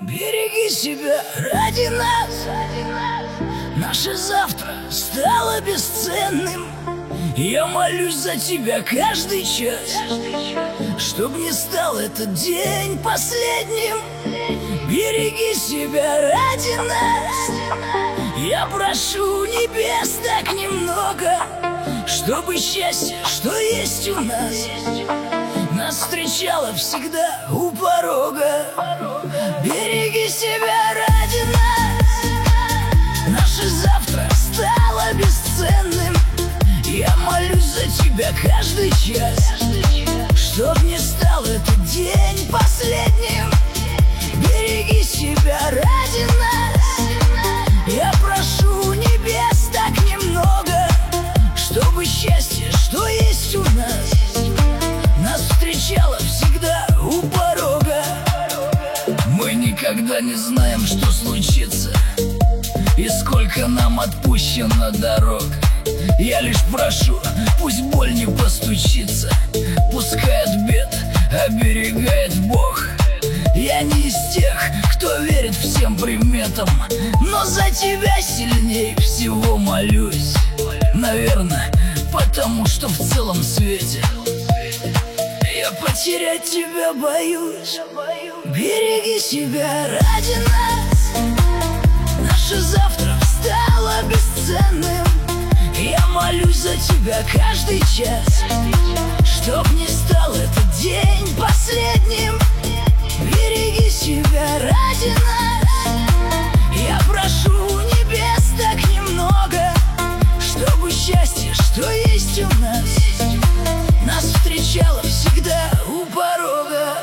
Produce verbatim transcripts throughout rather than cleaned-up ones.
Береги себя ради нас. Наше завтра стало бесценным. Я молюсь за тебя каждый час, чтоб не стал этот день последним. Береги себя ради нас. Я прошу небес так немного, чтобы счастье, что есть у нас, нас встречало всегда у порога. Береги себя ради нас. Наше завтра стало бесценным. Я молюсь за тебя каждый час, чтоб не стал этот день последним. Береги себя ради нас. Я прошу небес так немного, чтобы счастье, что есть у нас, нас встречало всегда у порога. Мы никогда не знаем, что случится и сколько нам отпущено дорог. Я лишь прошу, пусть боль не постучится, пускай от бед оберегает Бог. Я не из тех, кто верит всем приметам, но за тебя сильней всего молюсь. Наверное, потому что в целом свете я потерять тебя боюсь. Береги себя ради нас. Наше завтра стало бесценным. Я молюсь за тебя каждый час, чтоб не стал этот день последним. Береги себя ради нас. Я прошу небес так немного, чтобы счастье, что есть у нас, нас встречало всегда у порога.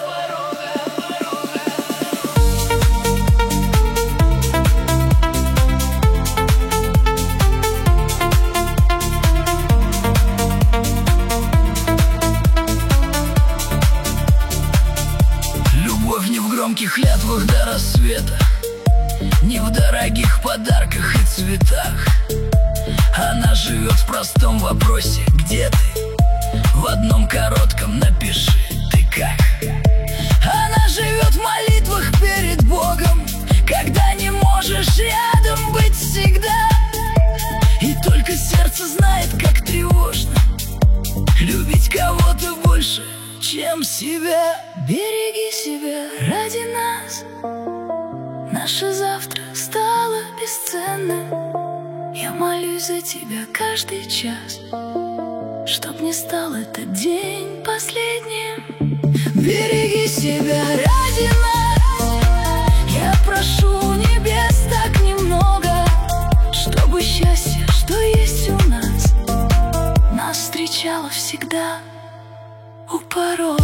Любовь не в громких клятвах до рассвета, не в дорогих подарках и цветах. Она живет в простом вопросе: где ты? В одном коротком напиши: ты как? Она живет в молитвах перед Богом, когда не можешь рядом быть всегда. И только сердце знает, как тревожно любить кого-то больше, чем себя. Береги себя ради нас. Наше завтра стало бесценным. Я молюсь за тебя каждый час, чтоб не стал этот день последним. Береги себя ради нас. Я прошу небес так немного, чтобы счастье, что есть у нас, нас встречало всегда у порога.